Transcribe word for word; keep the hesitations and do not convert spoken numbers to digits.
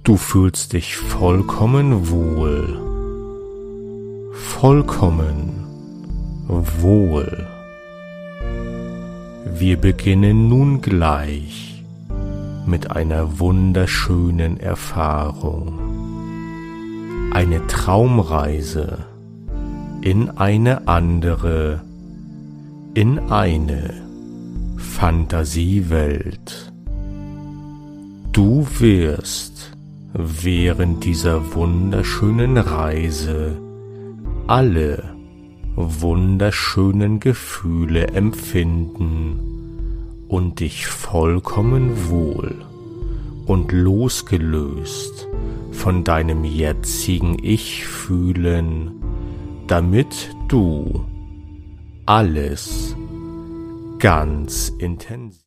Du fühlst dich vollkommen wohl, vollkommen wohl. Wir beginnen nun gleich mit einer wunderschönen Erfahrung, eine Traumreise in eine andere, in eine Fantasiewelt. Du wirst während dieser wunderschönen Reise alle wunderschönen Gefühle empfinden und dich vollkommen wohl und losgelöst von deinem jetzigen Ich fühlen, damit du alles ganz intensiv